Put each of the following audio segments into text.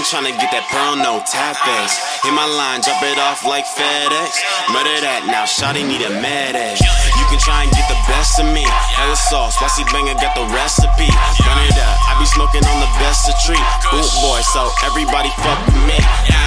I'm tryna get that pearl, no tapas. Hit my line, drop it off like FedEx. Murder that now, shawty need a med edge. You can try and get the best of me. Hella sauce, Bossy Banger got the recipe. Run it up, I be smoking on the best of treat. Boot boy, so everybody fuck with me.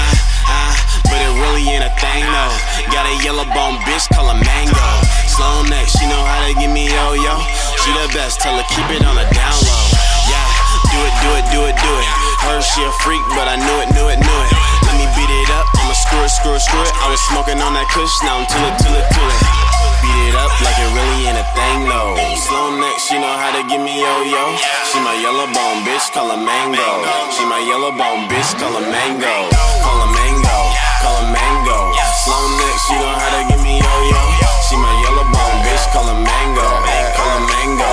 But it really ain't a thing though. Got a yellow bone bitch, call her Mango. Slow neck, she know how to give me yo-yo. She the best, tell her keep it on the down low. Yeah, do it, do it, do it, do it. Heard she a freak, but I knew it, knew it, knew it. Let me beat it up, I'ma screw it, screw it, screw it. I was smoking on that kush, now I'm till it, till it, till it. Beat it up like it really ain't a thing though. Slow neck, she know how to give me yo-yo. She my yellow bone bitch, call her Mango. She my yellow bone bitch, call her Mango. Call her Mango, call her Mango. Slow neck, she know how to give me yo-yo. She my yellow bone bitch, call her Mango. Call her Mango.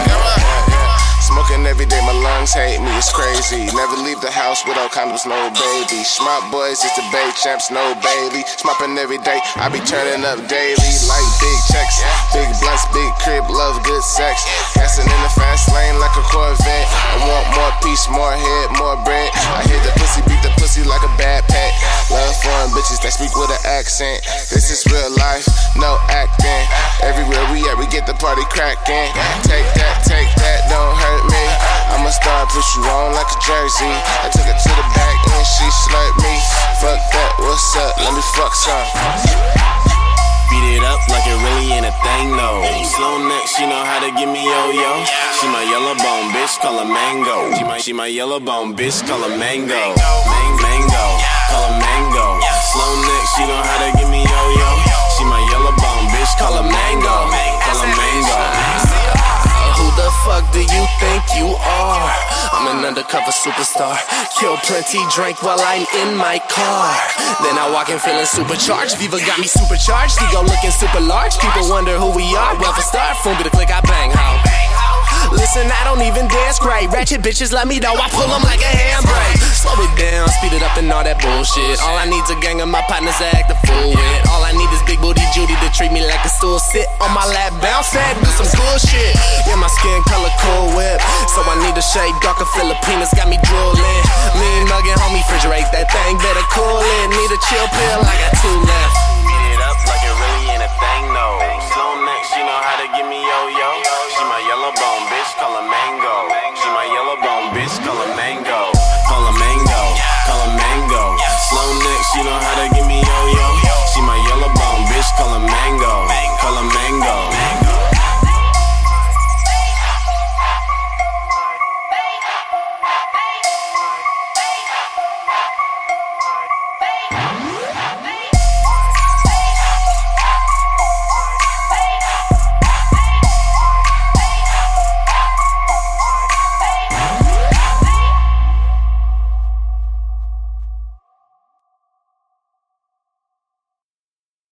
Smoking every day, my lungs hate me, it's crazy. Never leave the house without condoms, no baby. Smart boys, it's the Bay Champs, no Bailey. Smopping every day, I be turning up daily. Like big checks, big blunts, big crib, love good sex. Gassing in the fast lane like a Corvette. I want more peace, more head, more bread. I hit the pussy, beat the pussy like a bad pet. Love foreign bitches that speak with an accent. This is real life, no acting. Everywhere we at, we get the party cracking. Take that, don't hurt me. I'm a star, put you on like a jersey. I took it to the back and she slurped me. Fuck that, what's up? Let me fuck some. Beat it up like it really ain't a thing though. Slow neck, she know how to give me yo-yo. She my yellow bone bitch, call her Mango. She my yellow bone bitch, call her Mango. Mango, call her Mango. Slow neck, she know how to give me yo-yo. She my yellow bone bitch, call her Mango. Call her Mango. Who the fuck do you think you are? I'm an undercover superstar. Kill plenty, drink while I'm in my car. Then I walk in feeling supercharged. Viva got me supercharged. Ego looking super large. People wonder who we are. Well, for start, phone be the click I bang, ho. Listen, I don't even dance great. Ratchet bitches let me know I pull them like a handbrake. Slow it down, speed it up and all that bullshit. All I need's a gang of my partners to act the fool with. All I need is big booty Judy to treat me like a stool. Sit on my lap, bounce that, do some cool shit. Yeah, my skin color cool whip, so I need a shade darker. Filipinas got me drooling. Lean muggin', homie, refrigerate that thing, better cool it. Need a chill pill, I got 2 left.